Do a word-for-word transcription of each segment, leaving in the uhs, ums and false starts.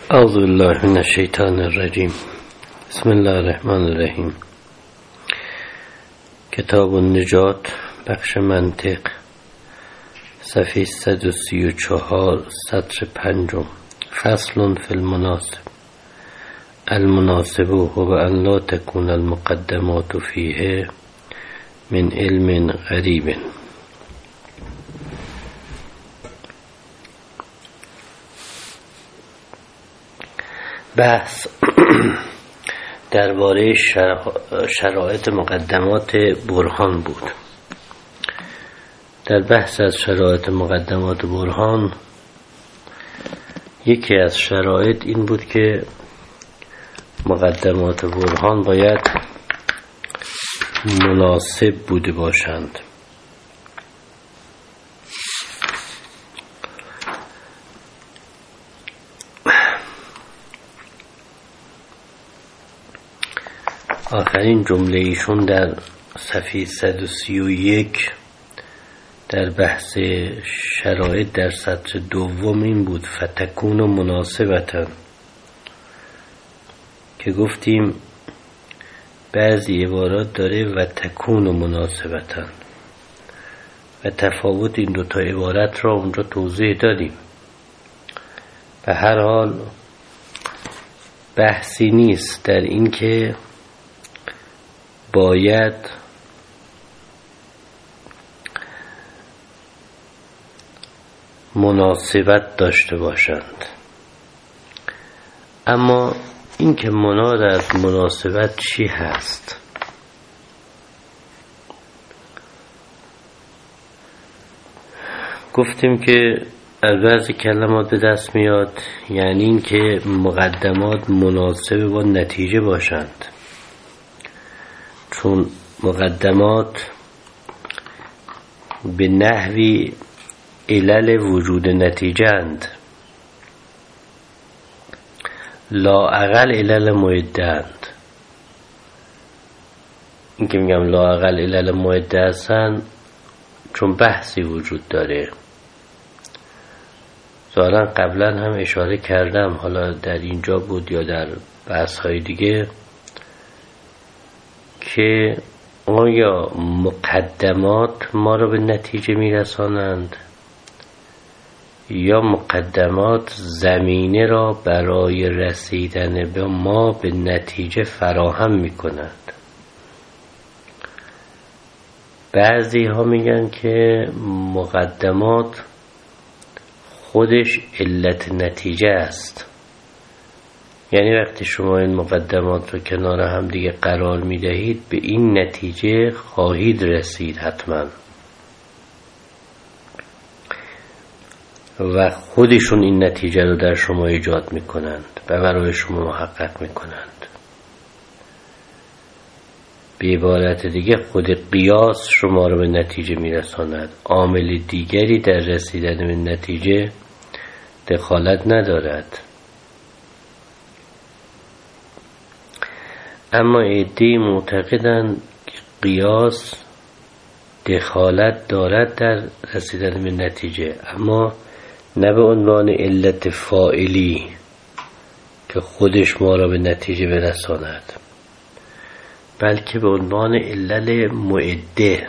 اعوذ بالله من الشیطان الرجیم. بسم الله الرحمن الرحیم. کتاب النجات، بخش منطق، صفحه صد و سی و چهار، سطر پنجم. فصل فی المناسب. المناسب هو ان لا تكون المقدمات فیه من علم غریب. بحث درباره شرایط مقدمات برهان بود. در بحث از شرایط مقدمات برهان، یکی از شرایط این بود که مقدمات برهان باید مناسب بوده باشند. آخرین جمله ایشون در صفحه صد و سی و یک در بحث شرایط در سطر دوم این بود: فتکون مناسبتاً، که گفتیم بعضی عبارات داره و تکون مناسبتاً و تفاوت این دوتا عبارت را اونجا توضیح دادیم. به هر حال بحثی نیست در این که باید مناسبت داشته باشند، اما این که مراد از مناسبت چی هست؟ گفتیم که از بعضی کلمات به دست میاد، یعنی این که مقدمات مناسب با نتیجه باشند، چون مقدمات به نحوی علل وجود نتیجه اند، لااقل علل معده اند. این که میگم لااقل علل معده هستند چون بحثی وجود داره. ظاهرا قبلا هم اشاره کردم، حالا در اینجا بود یا در بحث های دیگه، که آیا مقدمات ما را به نتیجه میرسانند یا مقدمات زمینه را برای رسیدن به ما به نتیجه فراهم میکنند. بعضی ها میگن که مقدمات خودش علت نتیجه است، یعنی وقتی شما این مقدمات رو کنار هم دیگه قرار میدهید به این نتیجه خواهید رسید حتما، و خودشون این نتیجه رو در شما ایجاد میکنند و برای شما محقق میکنند. به عبارت دیگه خود قیاس شما رو به نتیجه میرساند، عامل دیگری در رسیدن به نتیجه دخالت ندارد. اما عده‌ای معتقدند که قیاس دخالت دارد در رسیدن به نتیجه، اما نه به عنوان علت فاعلی که خودش ما را به نتیجه برساند، بلکه به عنوان علل معده،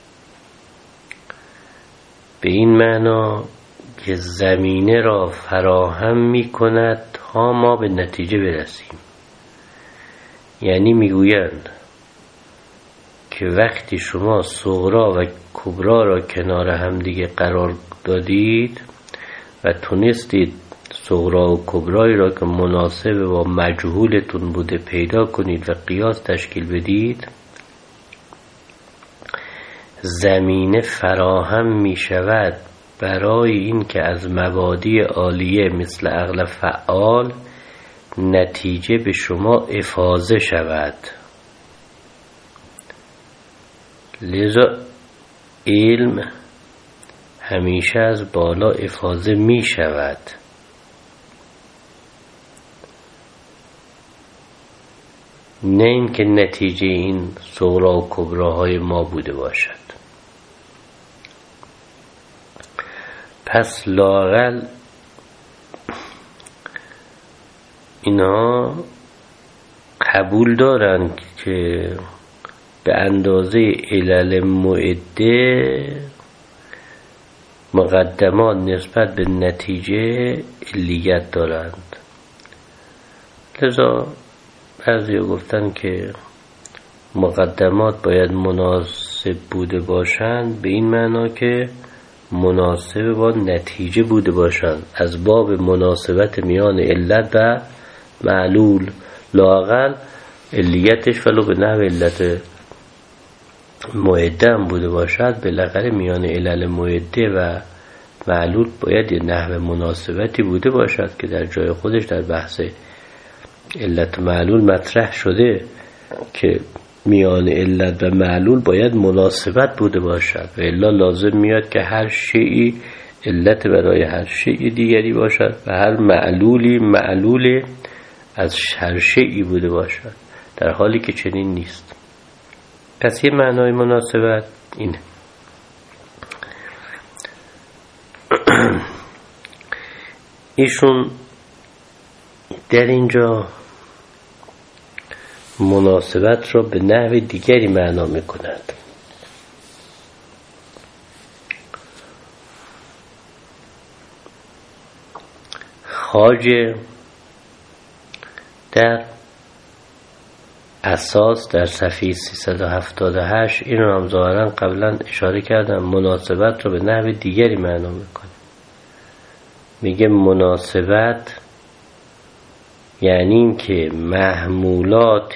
به این معنا که زمینه را فراهم می کند تا ما به نتیجه برسیم. یعنی میگویند که وقتی شما صغرا و کبرا را کنار هم دیگه قرار دادید و تونستید صغرا و کبرایی را که مناسب با مجهولتون بوده پیدا کنید و قیاس تشکیل بدید، زمینه فراهم می شود برای این که از مبادی عالیه مثل عقل فعال نتیجه به شما افاضه شود. لذا علم همیشه از بالا افاضه می شود، نه این که نتیجه این صغرا و کبراهای ما بوده باشد. پس لااقل اینا قبول دارن که به اندازه علل معده مقدمات نسبت به نتیجه علیت دارند. لذا بعضی گفتن که مقدمات باید مناسب بوده باشند، به این معنا که مناسب با نتیجه بوده باشند، از باب مناسبت میان علت و معلول، لااقل علیتش ولو به نحو علت معده هم بوده باشد، بالاخره میان علل معده و معلول باید یه نحو مناسبتی بوده باشد که در جای خودش در بحث علت و معلول مطرح شده که میان علت و معلول باید مناسبت بوده باشد و الا لازم میاد که هر شیئی علت برای هر شیء دیگری باشد و هر معلولی معلول از هر شیئی بوده باشد، در حالی که چنین نیست. پس یه معنای مناسبت اینه. ایشون در اینجا مناسبت را به نحو دیگری معنا میکند. خواجه در اساس در صفحه سیصد و هفتاد و هشت این رو هم ظاهرا قبلا اشاره کردم، مناسبت رو به نحو دیگری معنا میکنه. میگه مناسبت یعنی این که محمولات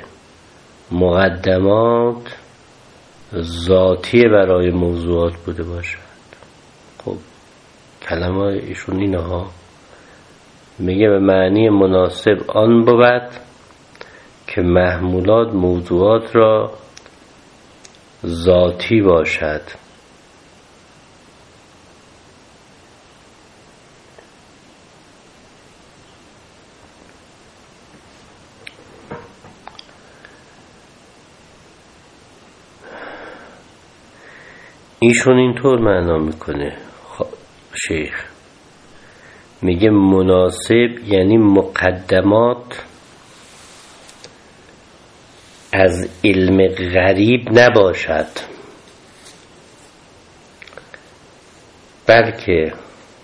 مقدمات ذاتی برای موضوعات بوده باشد. خب کلمه ایشون اینه ها، میگه به معنی مناسب آن بود که محمولات موضوعات را ذاتی باشد. ایشون اینطور معنا میکنه شیخ، میگه مناسب یعنی مقدمات از علم غریب نباشد، بلکه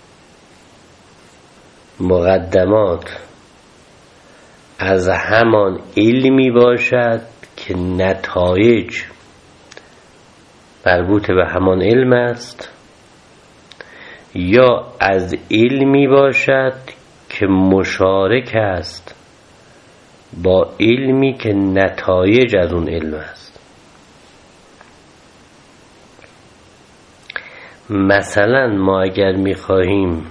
مقدمات از همان علمی باشد که نتایج مربوط به همان علم است، یا از علمی باشد که مشارک است با علمی که نتایج از اون علم است. مثلا ما اگر میخواهیم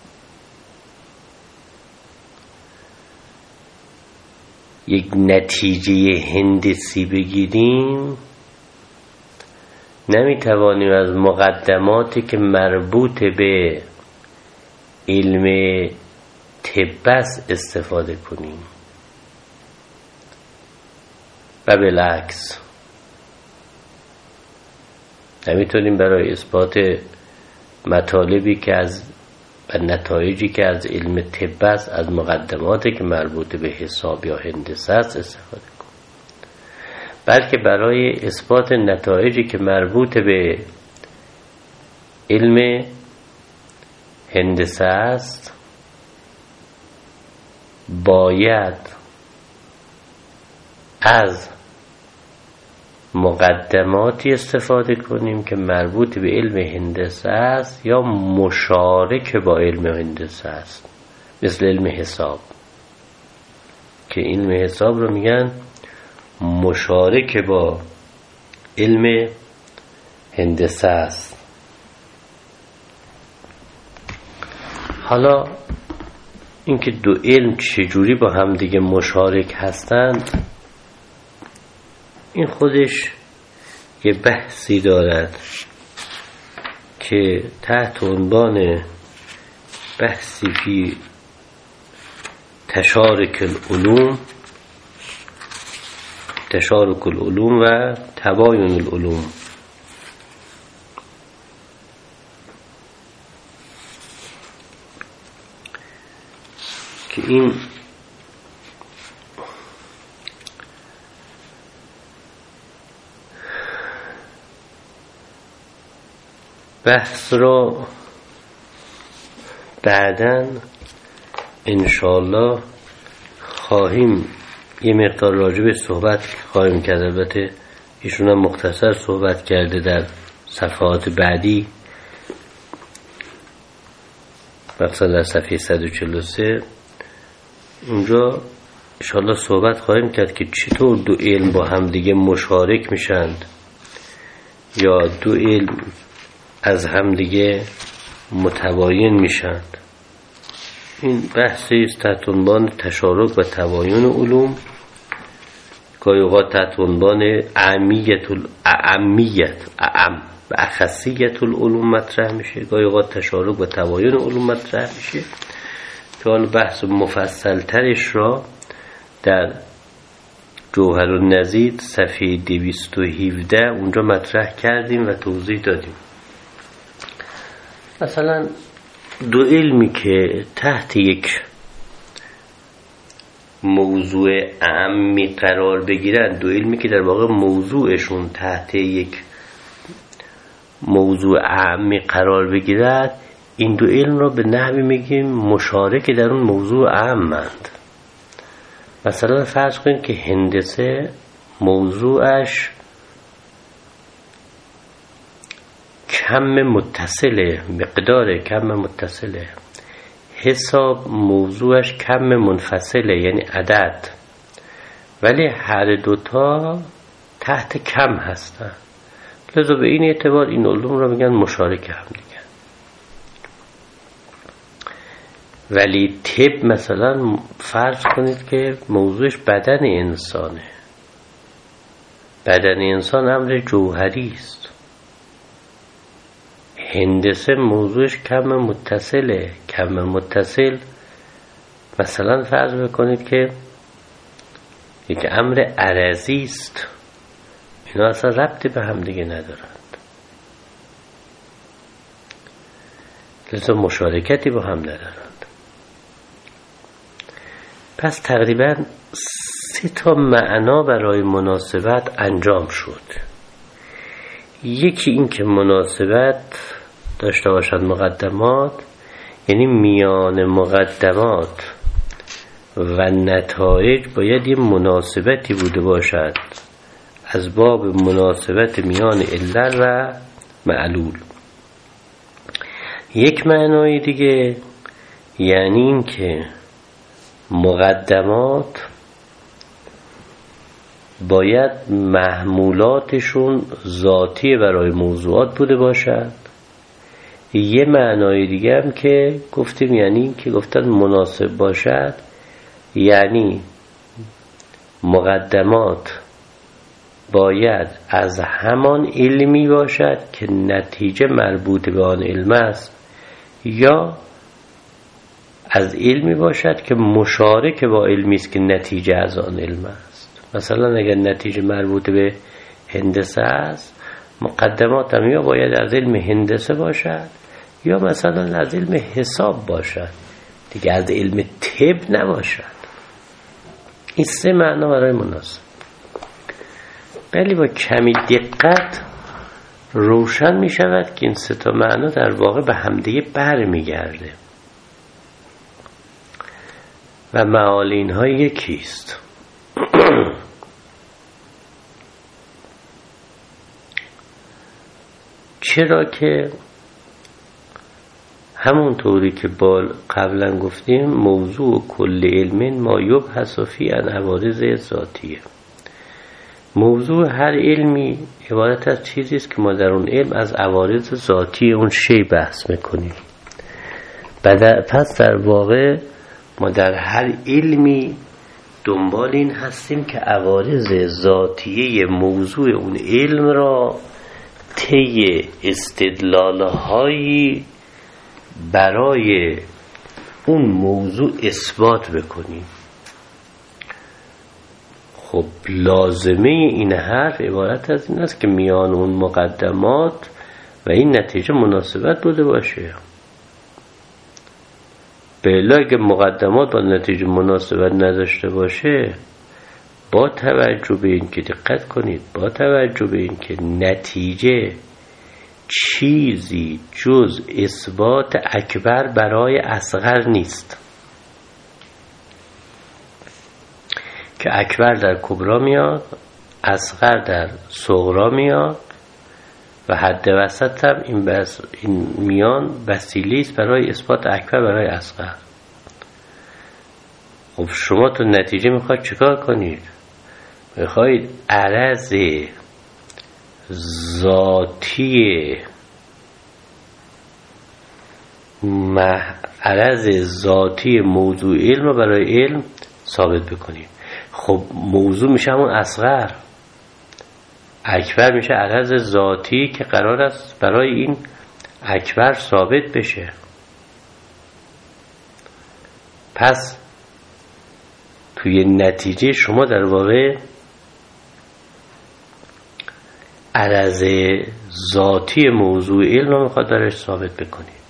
یک نتیجه هندسی بگیریم، نمیتوانیم از مقدماتی که مربوط به علم طب است استفاده کنیم و بالعکس. نمیتونیم برای اثبات مطالبی که از و نتایجی که از علم طب است از مقدماتی که مربوط به حساب یا هندسه است استفاده کنیم، بلکه برای اثبات نتایجی که مربوط به علم هندسه است باید از مقدماتی استفاده کنیم که مربوط به علم هندسه است یا مشارک با علم هندسه است، مثل علم حساب که علم حساب رو میگن مشارک با علم هندسه است. حالا اینکه دو علم چجوری با هم دیگه مشارک هستند، این خودش یه بحثی دارد که تحت عنوان بحثی فی تشارک العلوم تشارک العلوم و تباین العلوم که این بحث را بعداً انشاءالله خواهیم یه مقدار راجع به صحبت خواهیم کرد. البته ایشون هم مختصر صحبت کرده در صفحات بعدی، مثلا در صفحه صد و چهل و سه. اونجا انشاءالله صحبت خواهیم کرد که چطور دو علم با هم دیگه مشارک میشند یا دو علم از هم دیگه متباین میشند. این بحثی است تحت عنوان تشارک و تباین علوم، گاهی اوقات تحت عنوان اعمیت الاعمیت اعم و اخصیت العلوم مطرح میشه، گاهی اوقات تشارک و تباین علوم مطرح میشه که آن بحث مفصل ترش را در جوهرالنظیر صفحه دویست و هفده اونجا مطرح کردیم و توضیح دادیم. مثلا دو علمی که تحت یک موضوع اعمی قرار بگیرن، دو علمی که در واقع موضوعشون تحت یک موضوع اعمی قرار بگیرد، این دو علم را به نحوی میگیم مشارک در اون موضوع اعمند. مثلا فرض کنید که هندسه موضوعش کم متصله، مقدار کم متصله، حساب موضوعش کم منفصله یعنی عدد، ولی هر دوتا تحت کم هستن، لذا به این اعتبار این علوم را میگن مشارک هم دیگه. ولی طب مثلا فرض کنید که موضوعش بدن انسانه، بدن انسان امر جوهری است. هندسه موضوعش کم متصله، کم متصل مثلا فرض بکنید که یک امر عرضی است، اینا اصلا ربطی به هم دیگه ندارند، لذا مشارکتی با هم ندارند. پس تقریبا سه تا معنا برای مناسبت انجام شد. یکی این که مناسبت داشته باشد مقدمات، یعنی میان مقدمات و نتایج باید یه مناسبتی بوده باشد از باب مناسبت میان علت و معلول. یک معنای دیگه یعنی این که مقدمات باید محمولاتشون ذاتی برای موضوعات بوده باشد. یه معنای دیگه هم که گفتیم یعنی که گفتن مناسب باشد، یعنی مقدمات باید از همان علمی باشد که نتیجه مربوط به آن علم است، یا از علمی باشد که مشارک با علمی است که نتیجه از آن علم است. مثلا اگر نتیجه مربوط به هندسه است، مقدمات هم یا باید از علم هندسه باشد یا مثلا از علم حساب باشد، دیگه از علم طب نباشد. این سه معنا برای مناسب، ولی با کمی دقت روشن می شود که این سه تا معنا در واقع به همدیگه بر می گرده و معانی اینها یکیست. چرا که همونطوری که بال قبلا گفتیم موضوع کل علم ما یبحث فی عن عوارض ذاتیه. موضوع هر علمی عبارت از چیزی است که ما در اون علم از عوارض ذاتی اون شی بحث میکنیم. پس در واقع ما در هر علمی دنبال این هستیم که عوارض ذاتیه موضوع اون علم را طی استدلال‌هایی برای اون موضوع اثبات بکنیم. خب لازمه این حرف عبارت از این است که میان اون مقدمات و این نتیجه مناسبت بوده باشه. بلا اگه مقدمات با نتیجه مناسبت نداشته باشه، با توجه به این که دقت کنید با توجه به این که نتیجه چیزی جز اثبات اکبر برای اصغر نیست، که اکبر در کبرا میاد، اصغر در صغرا میاد و حد وسط هم این, بس این میان وسیله است برای اثبات اکبر برای اصغر. خب شما تو نتیجه میخواید چیکار کنید؟ میخواید عرض ذاتی عرض ذاتی موضوع علم رو برای علم ثابت بکنید. خب موضوع میشه همون اصغر، اکبر میشه عرض ذاتی که قرار است برای این اکبر ثابت بشه. پس توی نتیجه شما در واقع عرض ذاتی موضوع علم رو میخواد درش ثابت بکنید.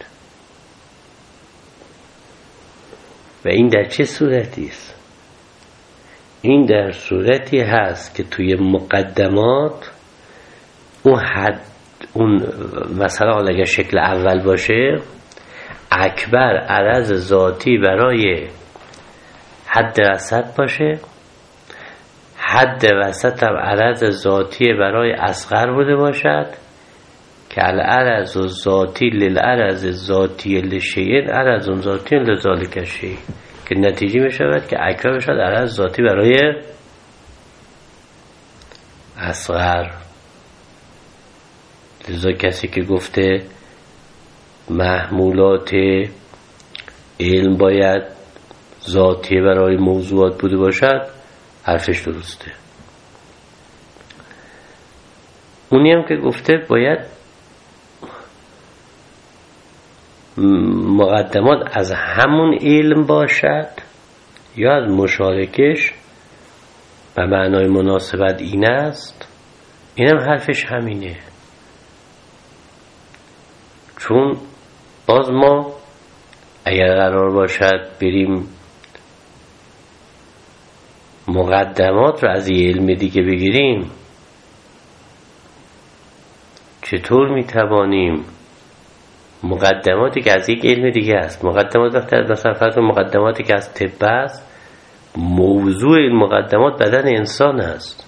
و این در چه صورتی است؟ این در صورتی هست که توی مقدمات اون حد اون مثلا اگر شکل اول باشه، اکبر عرض ذاتی برای حد وسط باشه، حد وسط هم عرض ذاتی برای اصغر بوده باشد که العرض ذاتی للعرض ذاتی لشیء عرض ذاتی لذالک الشیء، که نتیجه می شود که اکبر بشد عرض ذاتی برای اصغر. لذا کسی که گفته محمولات علم باید ذاتی برای موضوعات بوده باشد، حرفش درسته. اونی هم که گفته باید مقدمات از همون علم باشد یا از مشارکش به معنای مناسبت این است، اینم حرفش همینه. چون باز ما اگر قرار باشد بریم مقدمات رو از یه علم دیگه بگیریم، چطور میتوانیم مقدماتی که از یک علم دیگه است، مقدمات وقتی مثلا فرض مقدماتی که از طب است، موضوع این مقدمات بدن انسان است،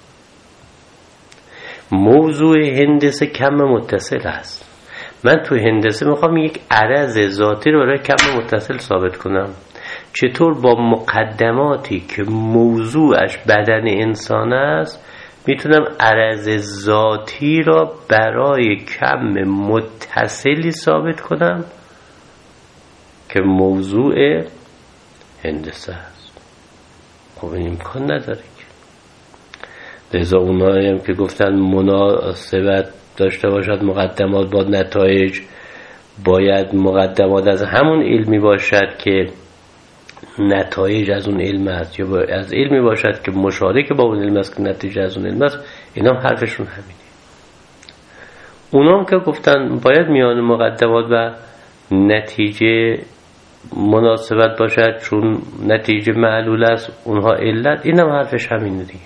موضوع هندسه کم متصل است. من تو هندسه میخوام یک عرض ذاتی رو برای کم متصل ثابت کنم، چطور با مقدماتی که موضوعش بدن انسان است میتونم عرض ذاتی را برای کم متصلی ثابت کنم که موضوع هندسه است؟ خب این امکان نداره که. لذا اونایی هم که گفتن مناسبت داشته باشد مقدمات با نتایج، باید مقدمات از همون علمی باشد که نتایج از اون علم است، یا از علمی باشد که مشارک با اون علم است که نتیجه از اون علم است. اینا هم حرفشون همینه. اونا هم که گفتن باید میان مقدمات و نتیجه مناسبت باشد چون نتیجه معلول است، اونها علت، این هم حرفش همینه دیگه.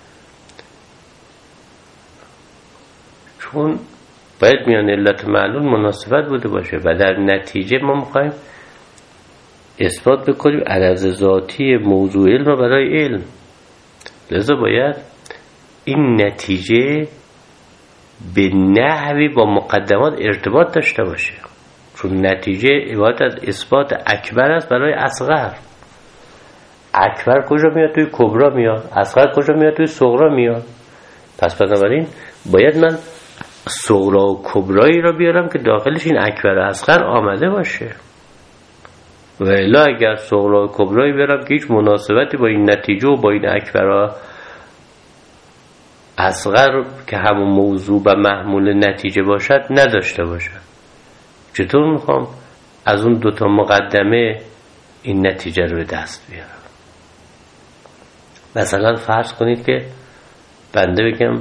چون باید میان علت معلول مناسبت بوده باشه و در نتیجه ما میخوایم اثبات بکنیم عرض ذاتی موضوع علم رو برای علم. لذا باید این نتیجه به نحوی با مقدمات ارتباط داشته باشه، چون نتیجه عبارت از اثبات اکبر است برای اصغر. اکبر کجا میاد؟ توی کبرا میاد. اصغر کجا میاد؟ توی صغرا میاد. پس بنابراین باید من صغرا و کبرایی را بیارم که داخلش این اکبر و اصغر آمده باشه، و الا اگر صغرا و کبرایی بیارم که هیچ مناسبتی با این نتیجه و با این اکبر و اصغر که همون موضوع و محمول نتیجه باشد نداشته باشد، چطور میخوام از اون دوتا مقدمه این نتیجه رو به دست بیارم؟ مثلا فرض کنید که بنده بگم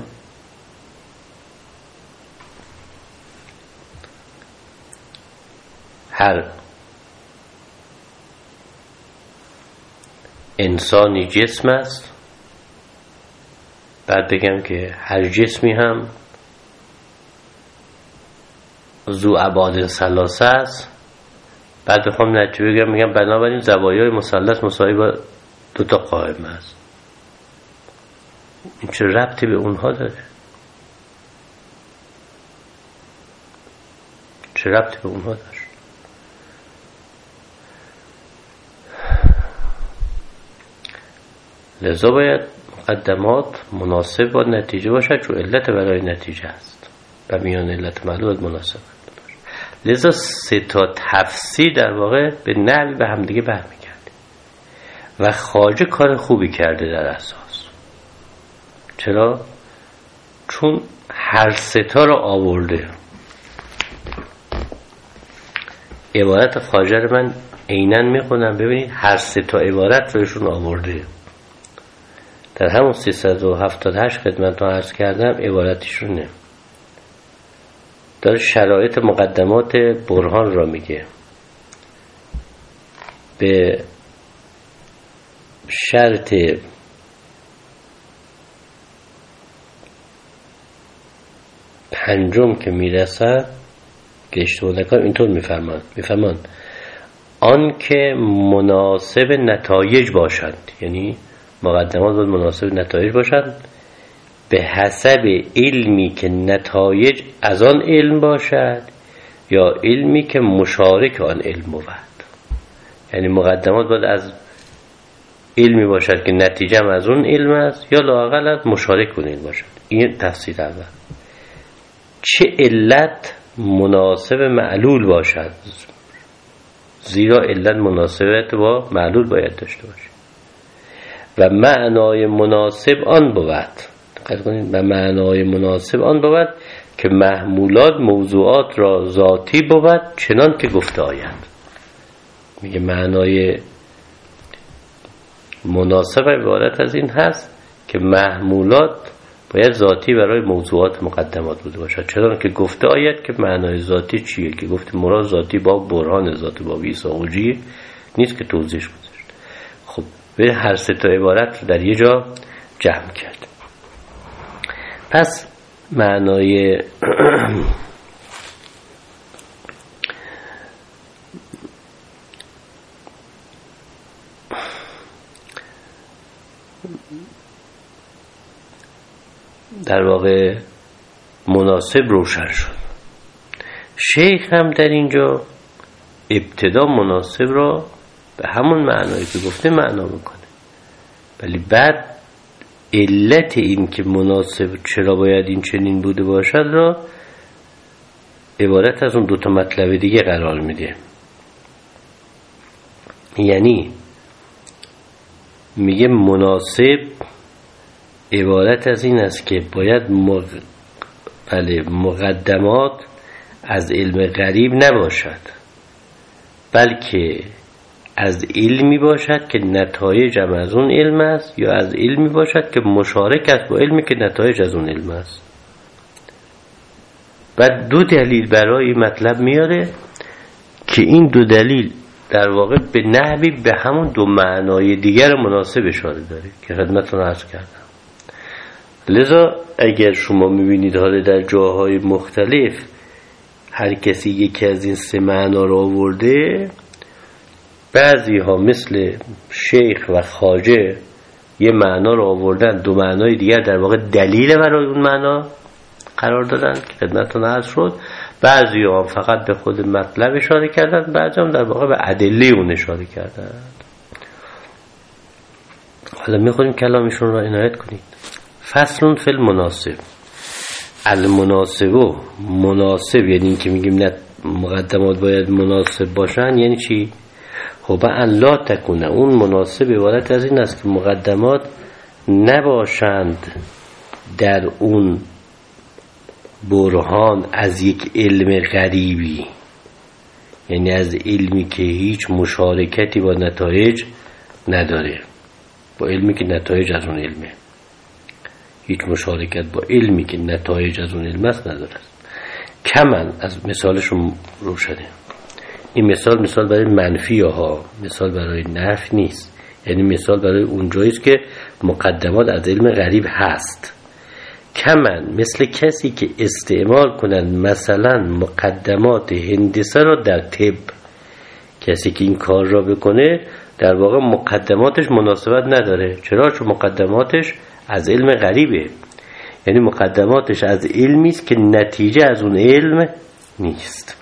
هر انسانی جسم است، بعد بگم که هر جسمی هم ذو ابعاد ثلاثه است، بعد بخوام نتیجه بگیرم میگم بنابراین زوایای مثلث مساوی با دو تا قائمه است. این چه ربطی به اونها داره؟ چه ربطی به اونها داره؟ لذا باید مقدمات مناسب با نتیجه باشد، چون علت برای نتیجه است و میان علت معلوم مناسب باشه. لذا سه تا تفسیر در واقع به نحوی به همدیگه برمیگرده و خواجه کار خوبی کرده در اساس. چرا؟ چون هر سه تا رو آورده. عبارت خواجه رو من عیناً میخونم، ببینید هر سه تا عبارت روشون آورده. در همون سیصد و هفتاد و هشت خدمتتون عرض کردم عبارتشونه. داره شرایط مقدمات برهان را میگه. به شرط پنجم که میرسد که اشتباه نکنم اینطور میفرمان میفرمان آن که مناسب نتایج باشند، یعنی مقدمات باید مناسب نتایج باشند به حسب علمی که نتایج از آن علم باشد یا علمی که مشارک آن علم بود. یعنی مقدمات باید از علمی باشد که نتیجه هم از اون علم است یا لااقل از مشارک اون علم باشد. این تفسیر اول. چه علت مناسب معلول باشد، زیرا علت مناسبت با معلول باید داشته باشه و معنای مناسب آن بود. دقت کنید، و معنای مناسب آن بود که محمولات موضوعات را ذاتی بود چنان که گفته آید. میگه معنای مناسب عبارت از این هست که محمولات باید ذاتی برای موضوعات مقدمات بوده باشد چنان که گفته آید. که معنای ذاتی چیه؟ که گفت مراد ذاتی با برهان ذاتی با بیساقوجی نیست که توضیح گذاشت. خب به هر سه تا عبارت رو در یه جا جمع کرد. پس معنای در واقع مناسب روشن شد. شیخ هم در اینجا ابتدا مناسب را به همون معنایی که گفته معنا میکنه، ولی بعد علت این که مناسب چرا باید این چنین بوده باشد را عبارت از اون دوتا مطلب دیگه قرار میده. یعنی میگه مناسب عبارت از این است که باید مق... بله مقدمات از علم غریب نباشد، بلکه از علمی باشد که نتایج هم از اون علم است یا از علمی باشد که مشارک است با علمی که نتایج از اون علم است. بعد دو دلیل برای مطلب میاره که این دو دلیل در واقع به نحوی به همون دو معنای دیگر مناسب اشاره داره که خدمتتون عرض کردم. لذا اگر شما میبینید حالا در جاهای مختلف هر کسی یکی از این سه معنا رو آورده، بعضی ها مثل شیخ و خواجه یه معنا رو آوردن، دو معنای دیگر در واقع دلیل برای اون معنا قرار دادن که خدمتتون عرض شد. بعضی ها فقط به خود مطلب اشاره کردن، بعضی هم در واقع به ادله اون اشاره کردن. حالا میخونیم کلامشون رو عنایت کنید. فصل فی المناسب. المناسب و مناسب یعنی این که میگیم مقدمات باید مناسب باشن یعنی چی؟ خب ان لا تکونه، اون مناسب عبارت از این است که مقدمات نباشند در اون برهان از یک علم غریبی، یعنی از علمی که هیچ مشارکتی با نتایج نداره، با علمی که نتایج از اون علمه، هیچ مشارکت با علمی که نتایج از اون علم است نداره. کمن از مثالشون روشنه. این مثال مثال برای منفی ها، مثال برای نفی نیست. یعنی مثال برای اونجاییست که مقدمات از علم غریب هست کمن مثل کسی که استعمال کنند مثلا مقدمات هندسه را در طب. کسی که این کار را بکنه در واقع مقدماتش مناسبت نداره. چرا؟ چون مقدماتش از علم غریبه، یعنی مقدماتش از علمی است که نتیجه از اون علم نیست.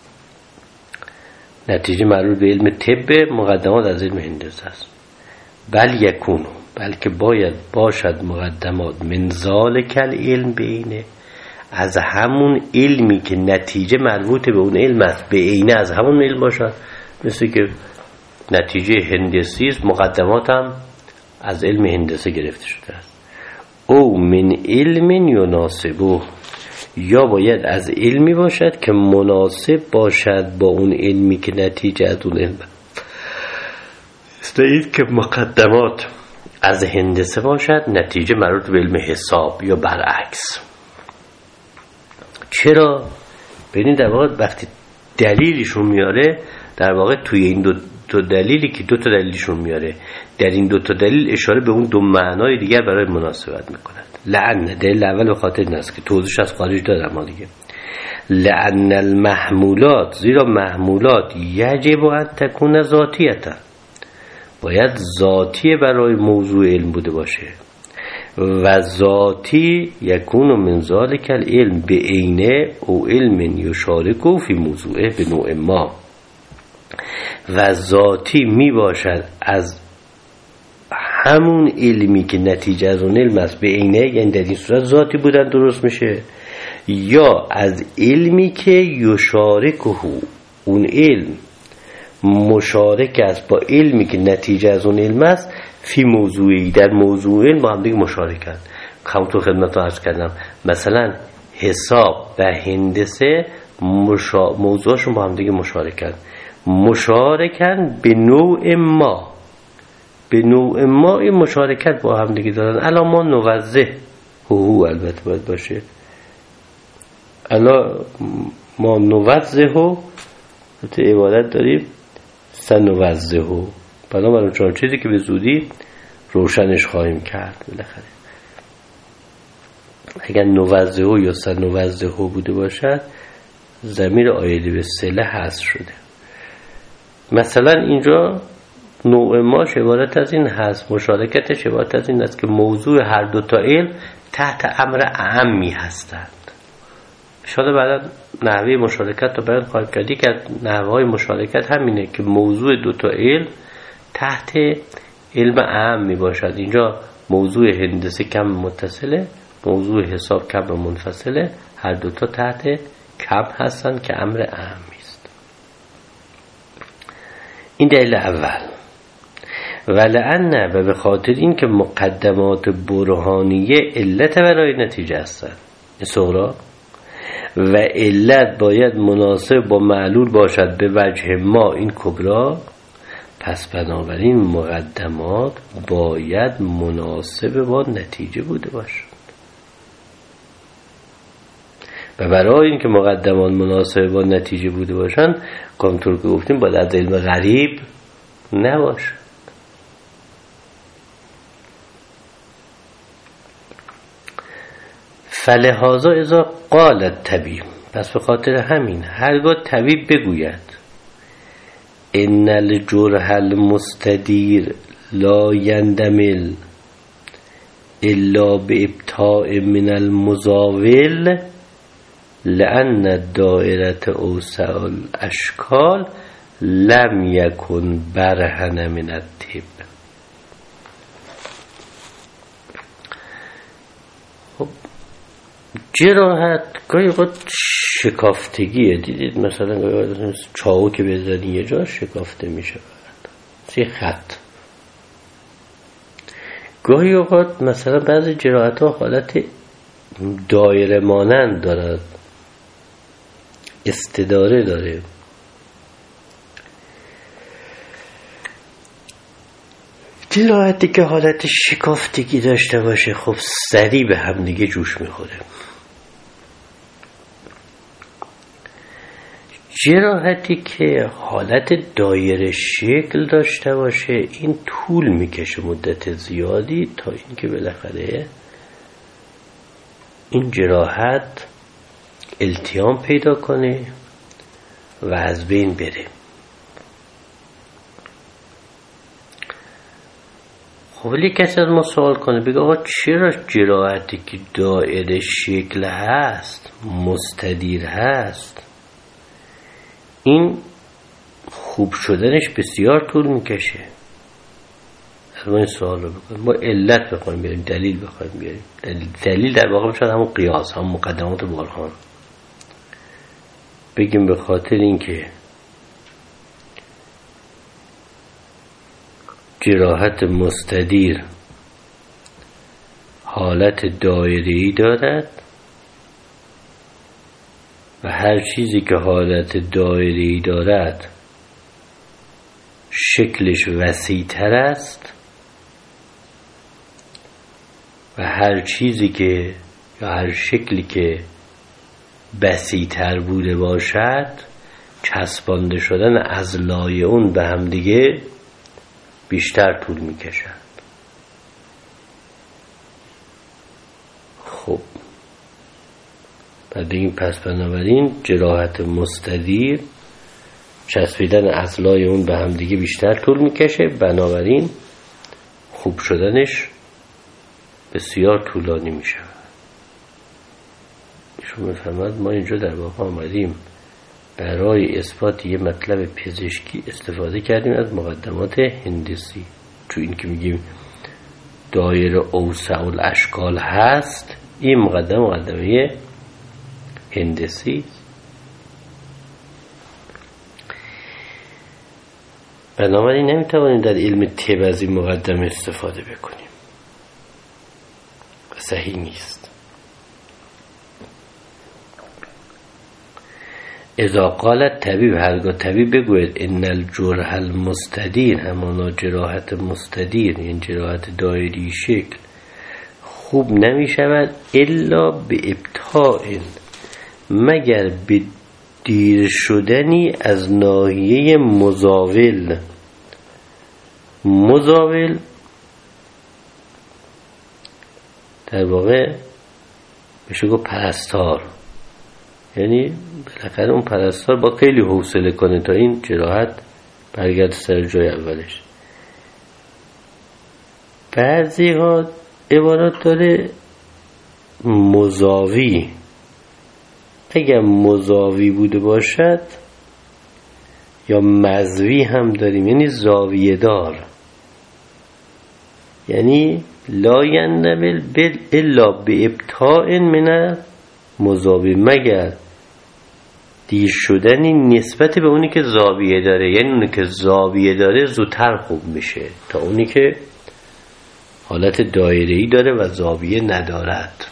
نتیجه مربوط به علم طب، مقدمات از علم هندسه است. بل یکونو، بلکه باید باشد مقدمات من ذالک العلم بینه، از همون علمی که نتیجه مربوط به اون علم است، به عینه از همون علم باشد. مثل که نتیجه هندسی است، مقدمات هم از علم هندسه گرفته شده است. او من علم یناسبه، یا باید از علمی باشد که مناسب باشد با اون علمی که نتیجه از اون علم. استعید که مقدمات از هندسه باشد، نتیجه مربوط به علم حساب یا برعکس. چرا؟ ببینید در واقع وقتی دلیلشون میاره، در واقع توی این دو تا دلیلی که دو تا دلیلشون میاره، در این دو تا دلیل اشاره به اون دو معنای دیگر برای مناسبت میکند. لعن دلیل اول به خاطر این است که توضیحش از خارج دادم ما دیگه. لعن المحمولات، زیرا محمولات یجب ان تکون ذاتیتا، باید ذاتی برای موضوع علم بوده باشه. و ذاتی یکون من ذالک العلم به عینه او علم یشارکو فی موضوعه به نوع ما. و ذاتی می باشد از همون علمی که نتیجه از اون علم است، به عینه، یعنی در این صورت ذاتی بودن درست میشه، یا از علمی که یشارکه، اون علم مشارک است با علمی که نتیجه از اون علم است، فی موضوعی، در موضوع علم با هم دیگه مشارکن. همونطور خدمت رو عرض کردم، مثلا حساب و هندسه مشا... موضوعشون با هم دیگه مشارکن. مشارکن به نوع ما، به نوع ما این مشارکت با هم دیگه دارن. الا ما نوزه هو، البته باید باشه الا ما نوزه هو، عبادت داریم سنوزه هو، بنابراین چون چیزی که به زودی روشنش خواهیم کرد بالاخره. اگر نوزه هو یا سنوزه هو بوده باشد، ضمیر عایدی به صله حذف شده. مثلا اینجا نوع ما عبارت از این هست، مشارکتش عبارت از این است که موضوع هر دو تا علم تحت امر عامی هستند. شاید بعدا نحوه مشارکت رو بیان خواهیم کردی که نحوه های مشارکت همینه که موضوع دو تا علم تحت علم عام می باشد. اینجا موضوع هندسه کم متصله، موضوع حساب کم منفصله، هر دو تا تحت کم هستند که امر عامی است. این دلیل اول. ولعنه، و به خاطر این که مقدمات برهانیه علت برای نتیجه هستند. صغرا و علت باید مناسب با معلول باشد به وجه ما، این کبرا. پس بنابراین مقدمات باید مناسب با نتیجه بوده باشد. و برای این که مقدمات مناسب با نتیجه بوده باشند، همونطور که گفتیم باید از علم غریب نباشد. فلهذا اذا قال الطبیب، پس به خاطر همین هرگاه طبیب بگوید ان الجرح المستدیر لا یندمل الا بابتاء من المزاول لأن الدائرة اوسع الاشکال لم یکن برهن من الطب. جراحت گاهی وقت شکافتگیه. دیدید مثلا گاهی چاقو که بزنی یه جا شکافته میشه، سی خط. گاهی اوقات مثلا بعضی جراحت ها حالت دایره مانند دارد، استداره داره. جراحتی که حالت شکافتگی داشته باشه خب سریع به هم دیگه جوش میخوره. جراحتی که حالت دایره شکل داشته باشه این طول میکشه مدت زیادی تا اینکه بالاخره این جراحت التیام پیدا کنه و از بین بره. خب ولی کسی از ما سوال کنه بگه آقا چرا جراحتی که دایره شکل هست، مستدیر هست، این خوب شدنش بسیار طول میکشه؟ از ما این سوال رو بکنیم، ما علت بخوایم بیاریم، دلیل بخوایم بیاریم. دلیل, دلیل در واقع میشود همون قیاس، همون مقدمات برهان. بگیم به خاطر اینکه جراحت مستدیر حالت دایره‌ای دارد و هر چیزی که حالت دایره‌ای دارد شکلش وسیع‌تر است و هر چیزی که یا هر شکلی که وسیع‌تر بوده باشد چسبانده شدن اضلاع اون به هم دیگه بیشتر طول میکشد. خب بعد بگیم پس بنابراین جراحت مستدیر چسبیدن اضلاع اون به هم دیگه بیشتر طول میکشه، بنابراین خوب شدنش بسیار طولانی میشه. ایشون میفهمد ما اینجا در واقع آمدیم برای اثبات یه مطلب پزشکی استفاده کردیم از مقدمات هندسی. تو این که میگیم دایره اوسع الاشکال هست، این مقدمه مقدمه هندسی. بنابراین نمیتوانیم در علم طب از این مقدمه استفاده بکنیم، صحیح نیست. اذا قالت طبیب، هرگاه طبیب بگوید ان الجرح المستدیر، همانا جراحت مستدیر، این جراحت دایری شکل خوب نمی شود الا به ابطاء، مگر به دیر شدنی از ناحیه مزاول. مزاول در واقع بشه گفت پرستار، یعنی بالاخره اون پرستار با خیلی حوصله کنه تا این جراحت برگرد سر جای اولش. بعضی ها عبارت داره مزاوی، اگر مزاوی بوده باشد یا مزوی هم داریم، یعنی زاویه دار، یعنی لا ینبل بل الا به ابطاء من مزاوی، مگر دیر شدنی نسبت به اونی که زاویه داره، یعنی اونی که زاویه داره زودتر خوب میشه تا اونی که حالت دایره‌ای داره و زاویه ندارد.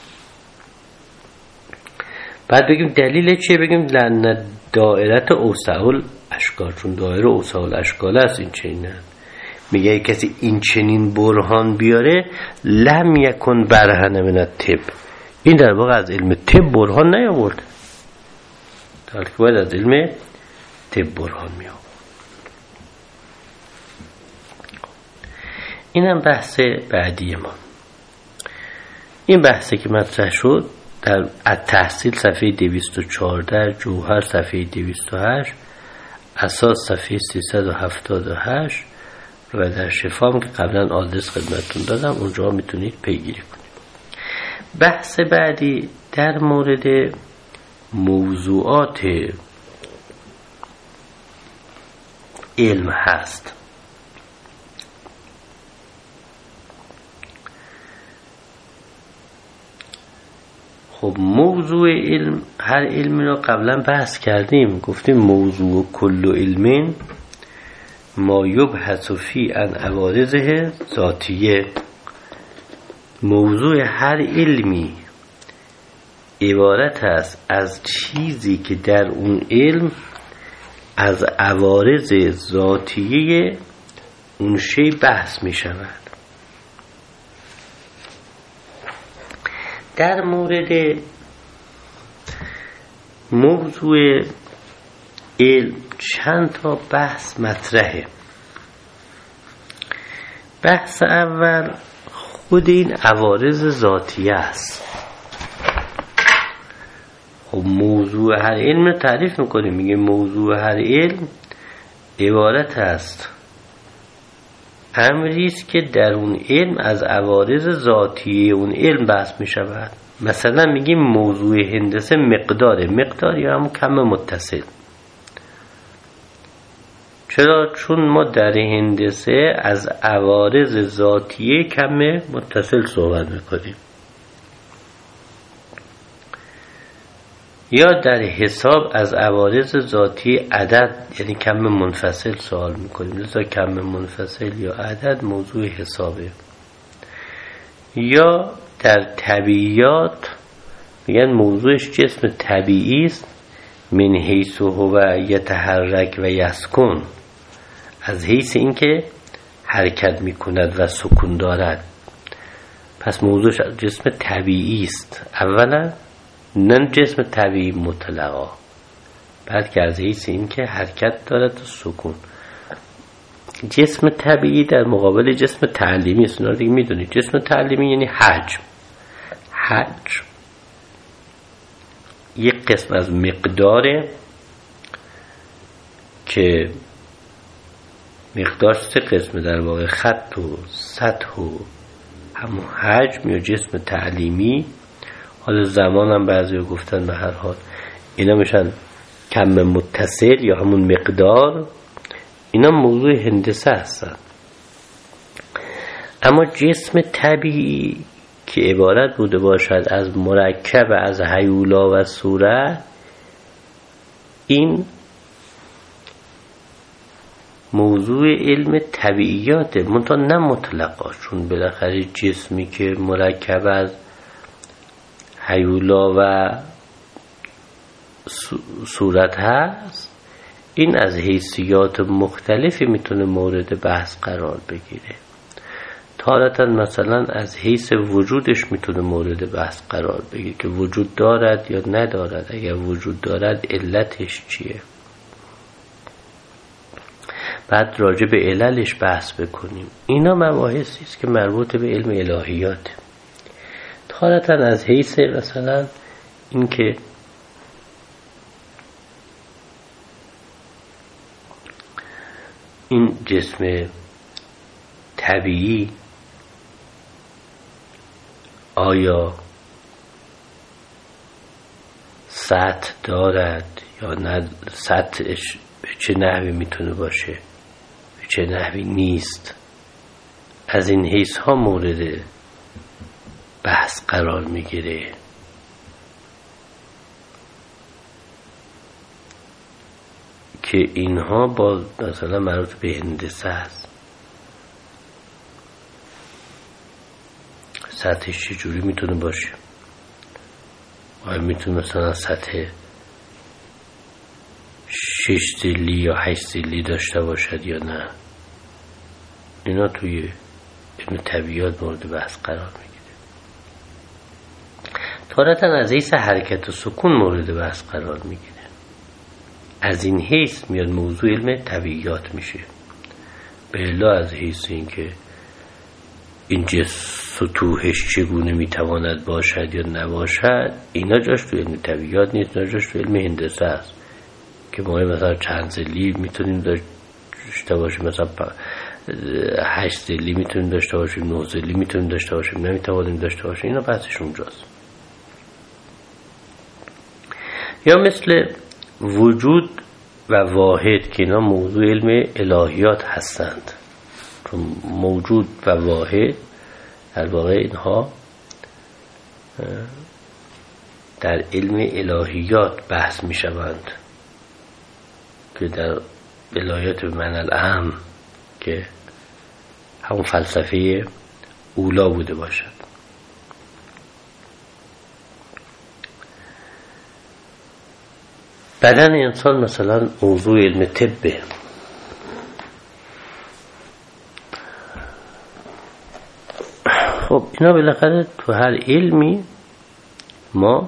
بعد بگیم دلیل چیه؟ بگیم لأن دائرت اوسع الاشکال، چون دایره اوسع الاشکال است. این چنین میگه کسی این چنین برهان بیاره لم یکن برهن من الطب، این در واقع از علم طب برهان نیاورد، در که باید از علم طب برهان می آورد. اینم بحث بعدی ما. این بحثی که مطرح شد در التحصیل صفحه دویست و چهارده، جوهر صفحه دویست و هشت، اساس صفحه سیصد و هفتاد و هشت و در شفام که قبلا آدرس خدمتتون دادم اونجا میتونید پیگیری کنید. بحث بعدی در مورد موضوعات علم هست. خب موضوع علم، هر علمی را قبلا بحث کردیم، گفتیم موضوع کل علم ما یبحث فی عن عوارضه ذاتیه. موضوع هر علمی عبارت است از چیزی که در اون علم از عوارض ذاتیه اون شی بحث می شود. در مورد موضوع علم چند تا بحث مطرحه. بحث اول خود این عوارض ذاتیه است. خب موضوع هر علم رو تعریف میکنیم، میگه موضوع هر علم عبارت است امری است که در اون علم از عوارض ذاتی اون علم بحث میشود. مثلا میگیم موضوع هندسه مقداره، مقدار یا همون کم متصل. چرا؟ چون ما در هندسه از عوارض ذاتی کم متصل صحبت میکنیم. یا در حساب از عوارض ذاتی عدد یعنی کم منفصل سوال میکنیم، لذا کم منفصل یا عدد موضوع حسابه. یا در طبیعیات میگن موضوعش جسم طبیعی است من حیث هو یتحرک و یسکن، از حیث اینکه حرکت میکند و سکون دارد. پس موضوعش جسم طبیعی است اولا، نه جسم طبیعی مطلقا، بعد که از حیث اینکه حرکت دارد و سکون. جسم طبیعی در مقابل جسم تعلیمی است. اونا دیگه میدونید جسم تعلیمی یعنی حجم. حجم یک قسم از مقداره که مقدار سه قسمه در واقع، خط و سطح و همون حجم یا جسم تعلیمی. حالا زمان هم بعضی ها گفتن به هر حال اینا میشن کم متصل یا همون مقدار. اینا موضوع هندسه هستن. اما جسم طبیعی که عبارت بوده باشد از مرکب از هیولا و صورت، این موضوع علم طبیعیاته، منتها نه مطلقا، چون بالاخره جسمی که مرکب از هیولا و صورت هست، این از حیثیات مختلفی میتونه مورد بحث قرار بگیره. تارتا مثلا از حیث وجودش میتونه مورد بحث قرار بگیره که وجود دارد یا ندارد، اگر وجود دارد علتش چیه، بعد راجع به عللش بحث بکنیم. اینا مباحثی است که مربوط به علم الهیاته. تارتا از حیث مثلا اینکه این جسم طبیعی آیا سطح دارد یا نه، سطحش به چه نحوی میتونه باشه، به چه نحوی نیست، از این حیث ها مورد بحث قرار میگیره. که اینها با مثلا مربوط به هندسه است. سطحش چجوری میتونه باشه؟ آیا میتونه مثلا سطح شش سیلی یا هشت سیلی داشته باشد یا نه؟ اینا توی علم طبیعیات مورد بحث قرار میگیره. تارتا از حیث حرکت و سکون مورد بحث قرار میگیره. از این حیث میاد موضوع علم طبیعیات میشه. به الا از حیث این که این سطوحش چگونه میتواند باشد یا نباشد، اینا جاش تو علم طبیعیات نیست، اینا جاش تو علم هندسه است که ما مثلا چند سیلی میتونیم داشته باشیم، مثلا هشت سیلی میتونیم داشته باشیم، نه سیلی میتونیم داشته باشیم، نمیتوانیم داشته باشیم. اینا بحثش اونجاست. یا مثل وجود و واحد که اینا موضوع علم الهیات هستند. چون موجود و واحد در واقع اینها در علم الهیات بحث می شوند که در الهیات به معنی العام که همون فلسفه اولا بوده باشد. بدن انسان مثلا موضوع علم طبه. خب اینا بالاخره تو هر علمی ما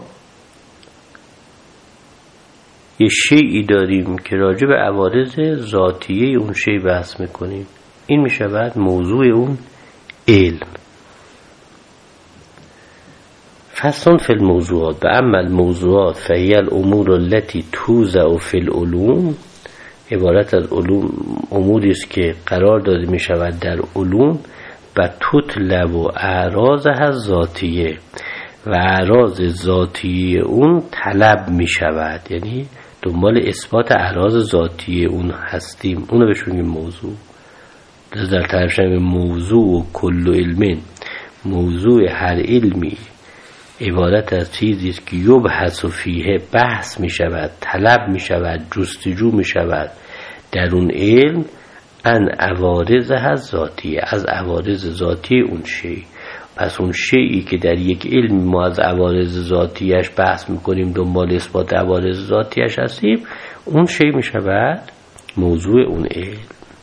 یه شیئی داریم که راجع به عوارض ذاتیه اون شیء بحث میکنیم. این میشه بعد موضوع اون علم. فصل فی الموضوعات و اما الموضوعات فهی الامور التي توضع فی العلوم، عبارت از علوم اموری است که قرار داده می شود در علوم و تطلب و اعراضها ذاتیه و اعراض ذاتی اون طلب می شود، یعنی دنبال اثبات اعراض ذاتی اون هستیم، اونو بهش میگیم موضوع. در ترجمه موضوع و کل علم، موضوع هر علمی عبارت از چیزی است که یبحث فیه، بحث می شود، طلب می شود، جستجو می شود در اون علم، ان عوارضها ذاتیه، از عوارض ذاتی اون شی. پس اون شیئی که در یک علم ما از عوارض ذاتیش بحث میکنیم، دنبال اثبات عوارض ذاتیش هستیم، اون شی می شود موضوع اون علم.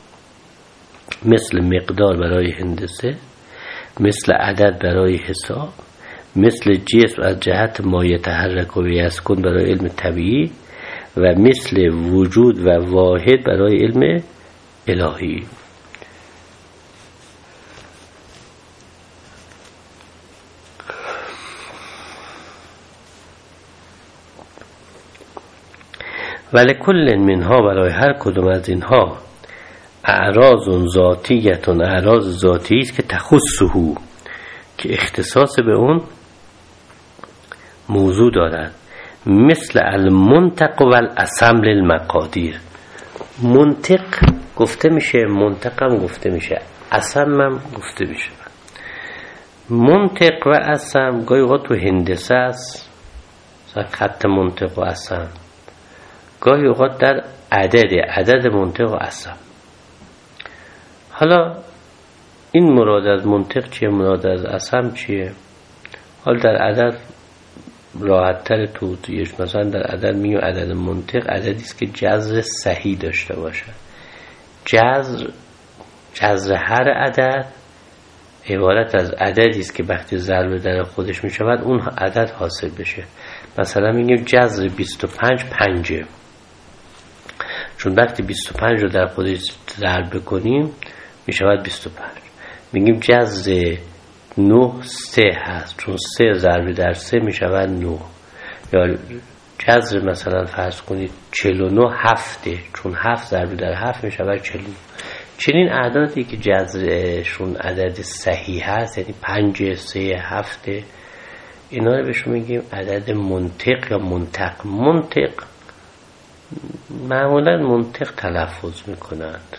مثل مقدار برای هندسه، مثل عدد برای حساب، مثل جسم از جهت ما یتحرک و یسکن برای علم طبیعی و مثل وجود و واحد برای علم الهی. ولی کل منها، برای هر کدوم از اینها، اعراض ذاتیتون، اعراض ذاتی است که تخصه، که اختصاص به اون موضوع دارد. مثل المنطق و الاسم للمقادیر. منطق گفته میشه، منطق هم گفته میشه، اسم هم گفته میشه. منطق و اسم گاهی اوقات تو هندسه است، خط منطق و اسم، گاهی اوقات در عدد، عدد منطق و اسم. حالا این مراد از منطق چیه، مراد از اسم چیه؟ حالا در عدد راحت تر توضیحش. مثلا در عدد میگیم عدد منطق عددی است که جذر صحیح داشته باشه. جذر جذر هر عدد عبارت از عددی است که وقتی ضرب در خودش می شود اون عدد حاصل بشه. مثلا میگیم جذر بیست و پنج پنجه، چون وقتی بیست و پنج رو در خودش ضرب کنیم می شود بیست و پنج. میگیم جذر نه سه هست، چون سه ضرب در سه می شود نه. یا جذر مثلا فرض کنید چهل و نه هفته، چون هفت ضرب در هفت می شود چهل و نه. چنین اعدادی که جذرشون عدد صحیح هست، یعنی پنج، سه، هفته، اینا رو بهشون میگیم عدد منطق یا منطق. منطق معمولا منطق تلفظ میکنند،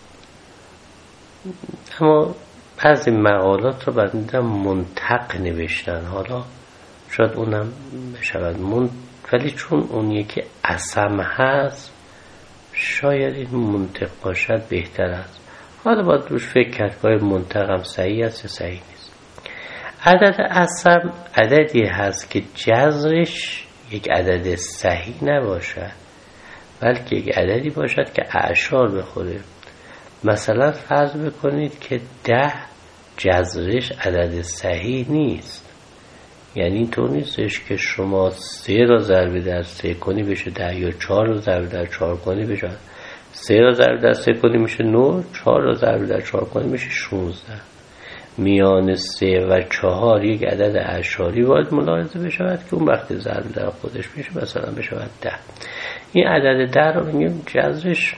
اما بعضی مقالات رو بعد میدم منطق نوشتن. حالا شاید اونم بشود من، ولی چون اون یکی اسم هست شاید این منطق باشد بهتر است. حالا باید روش فکر کرد که منطق هم صحیح است یا صحیح نیست. عدد اسم عددی هست که جذرش یک عدد صحیح نباشد، بلکه یک عددی باشد که اعشار بخوره. مثلا فرض بکنید که ده جذرش عدد صحیح نیست، یعنی اینطور نیستش که شما سه را ضرب در سه کنی بشه ده، یا چهار را ضرب در چهار کنی بشه سه را ضرب در سه کنی میشه نه، چهار را ضرب در چهار کنی میشه شانزده. میان سه و چهار یک عدد اعشاری باید ملاحظه بشود که اون وقتی ضرب در خودش میشه مثلا بشود ده. این عدد ده رو میگیم جذرش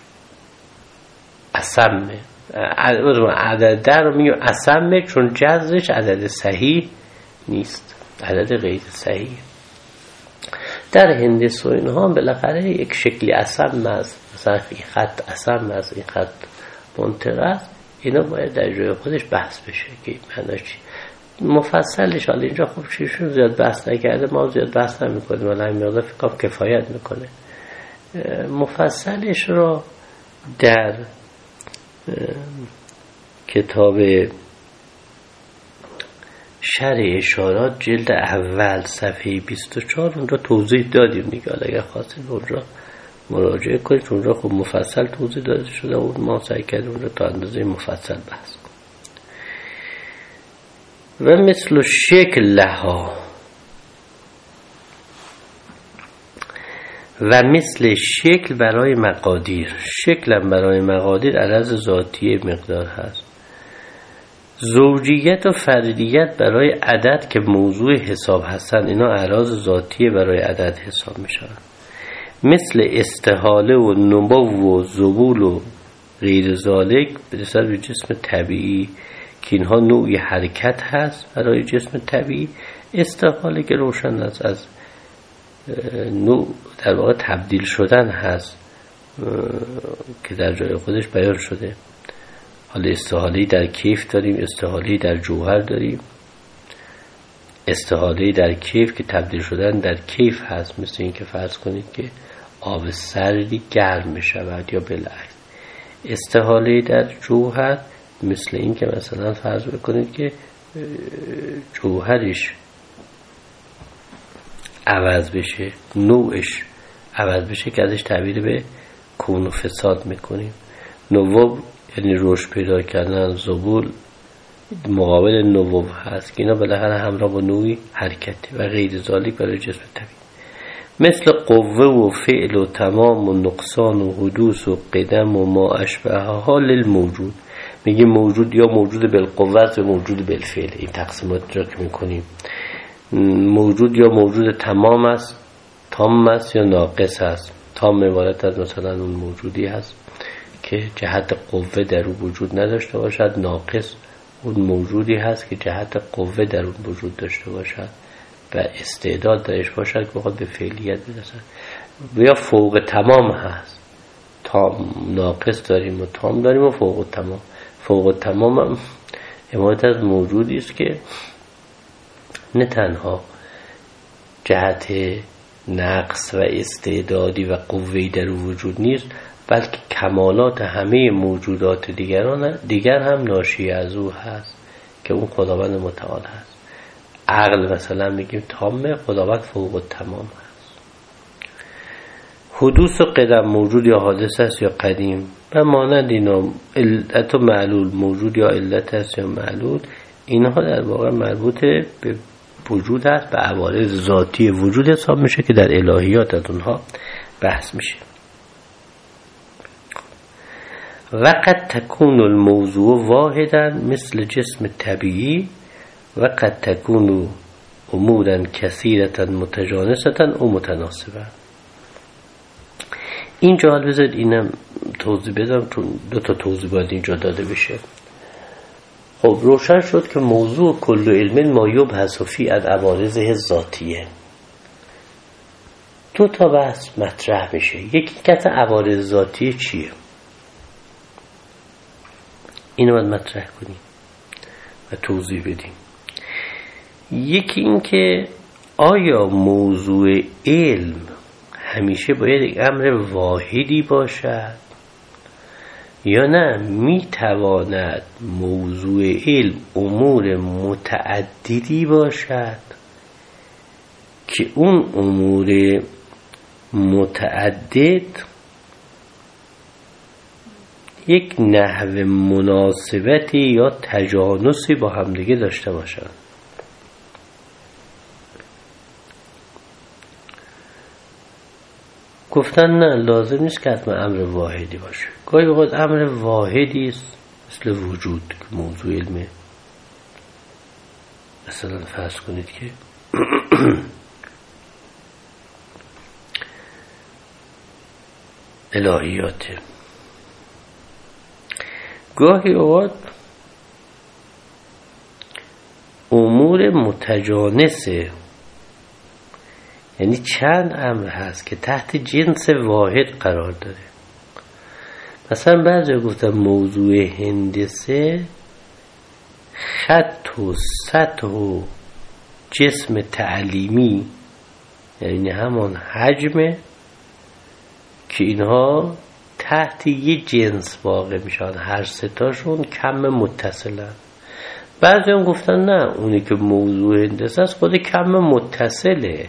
اسمه. عدد ده رو میگیم اسمه چون جذرش عدد صحیح نیست، عدد غیر صحیح. در هندسه و اینها هم بالاخره یک شکلی اسم است، مثلا این خط اسم است، این خط منطق است. اینا باید در جای خودش بحث بشه که معنی چی مفصلش. حالا اینجا خب چیشون زیاد بحث نکرده، ما زیاد بحث نمی‌کنیم، ولی همین مقدار فکر کنم کفایت میکنه. مفصلش رو در کتاب شرح اشارات جلد اول صفحه بیست و چهار اونجا توضیح دادیم دیگه. حالا اگر خواستید اونجا مراجعه کنید، اونجا خب مفصل توضیح داده شده و ما سعی کردیم اونجا تا اندازه مفصل بحث کنیم. و مثل شکل لها، و مثل شکل برای مقادیر. شکل هم برای مقادیر عرض ذاتی مقدار هست. زوجیت و فردیت برای عدد که موضوع حساب هستن، اینا اعراض ذاتیه برای عدد حساب میشن، مثل استحاله و نمو و ذبول و غیر ذالک به نسبت به جسم طبیعی که اینها نوعی حرکت هست برای جسم طبیعی. استحاله که روشن است از نوع در واقع تبدیل شدن هست که در جای خودش بیان شده. حالا استحاله‌ای در کیف داریم، استحاله‌ای در جوهر داریم. استحاله‌ای در کیف که تبدیل شدن در کیف هست، مثل این که فرض کنید که آب سردی گرم بشود یا بالعکس. استحاله‌ای در جوهر مثل این که مثلا فرض بکنید که جوهرش عوض بشه، نوعش عوض بشه که ازش تعبیر به کون و فساد میکنیم. نوو یعنی رشد پیدا کردن، ذبول مقابل نوو هست که اینا بالاخره همراه با نوعی حرکتی و غیر ذالک برای جسم طبیعی. مثل قوه و فعل و تمام و نقصان و حدوث و قدم و ما اشبه حال الموجود. میگه موجود یا موجود بالقوت و موجود بالفعل، این تقسیمات را که میکنیم. موجود یا موجود تمام است، تام است یا ناقص است. تام عبارت از مثلا اون موجودی هست که جهت قوه در اون وجود نداشته باشد، ناقص اون موجودی هست که جهت قوه در اون وجود داشته باشد و استعداد درش باشد که بخواد به فعلیت برسد. یا فوق تمام هست، تام ناقص داریم و تام داریم و فوق تمام. فوق تمام هم عبارت از موجودی است که نه تنها جهت نقص و استعدادی و قوه‌ای در وجود نیست، بلکه کمالات همه موجودات دیگران دیگر هم ناشی از او هست که اون خداوند متعال هست. عقل مثلا میگیم تامه، خداوند فوق التمام هست. حدوث و قدم موجود یا حادث است یا قدیم و مانند اینا. علت و معلول موجود یا علت است یا معلول، اینها در واقع مربوط به وجود هست، به عوارض ذاتی وجود حساب میشه که در الهیات از اونها بحث میشه. وقد تكون الموضوع واحدا مثل جسم طبیعی و قد تكون امورا كثيرة متجانسة و متناسبة. اینجا حال بذارید اینم توضیح بدم، دو تا توضیح باید اینجا داده بشه. خب روشن شد که موضوع کل علم ما یبحث فی از عوارضه ذاتیه. دو تا بحث مطرح میشه. یکی که عوارض ذاتیه چیه، اینو باید مطرح کنیم و توضیح بدیم. یکی این که آیا موضوع علم همیشه باید یک امر واحدی باشد یا نه میتواند موضوع علم امور متعددی باشد که اون امور متعدد یک نحو مناسبتی یا تجانسی با همدیگه داشته باشند. گفتن نه، لازم نیست که حتما امر واحدی باشه. گاهی اوقات امر واحدی است مثل وجود که موضوع علمه. مثلا فرض کنید که الهیاته. گاهی اوقات امور متجانسه، یعنی چند امر هست که تحت جنس واحد قرار داره. مثلا بعضی گفتم موضوع هندسه خط و سطح و جسم تعلیمی، یعنی همون حجمه که اینها تحت یه جنس واقع میشن، هر ستاشون کم متصلن. بعضی هم گفتن نه، اونی که موضوع هندسه است خود کم متصله.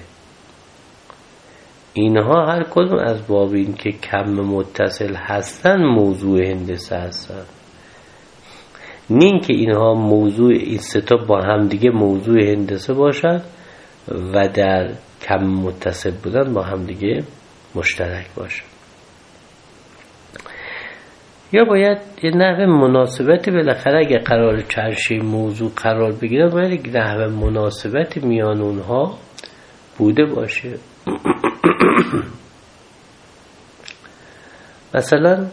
اینها هر کدوم از باب این که کم متصل هستن موضوع هندسه هستن، نه که اینها موضوع این ستا با هم دیگه موضوع هندسه باشد و در کم متصل بودن با هم دیگه مشترک باشد. یا باید یه نحو مناسبتی بالاخره اگه قرار چند شی موضوع قرار بگیره باید یه نحو مناسبتی میان اونها بوده باشه. مثلا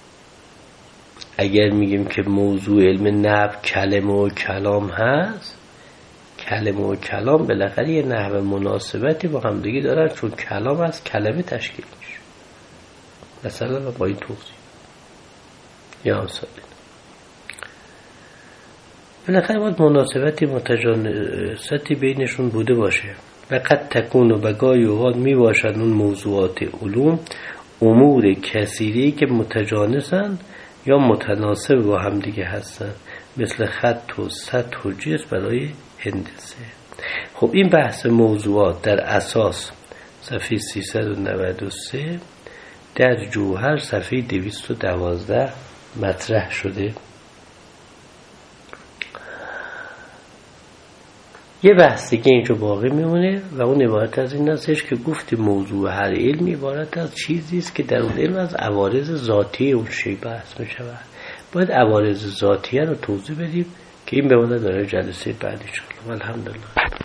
اگر میگیم که موضوع علم نحو کلمه و کلام هست، کلمه و کلام بالاخره یه نحو مناسبتی با هم دیگه دارن، چون کلام از کلمه تشکیل میشه. مثلا با این توضیح یا امثال بالاخره باید مناسبتی متجانستی بینشون بوده باشه. و قد تکون و بگاهی اوقات می باشد اون موضوعات علوم امور کثیری که متجانسن یا متناسب با هم دیگه هستن، مثل خط و سطح و جسم برای هندسه. خب این بحث موضوعات در اساس صفحه سیصد و نود و سه، در جوهر صفحه دویست و دوازده مطرح شده. یه بحث دیگه اینجا باقی میمونه و اون عبارت از این هستش که گفت موضوع هر علم عبارت از چیزی است که در اون علم از عوارض ذاتی اون شی بحث میشود. باید عوارض ذاتیه رو توضیح بدیم که این بمونه داره جلسه بعدی. ان شاء الله. الحمدلله.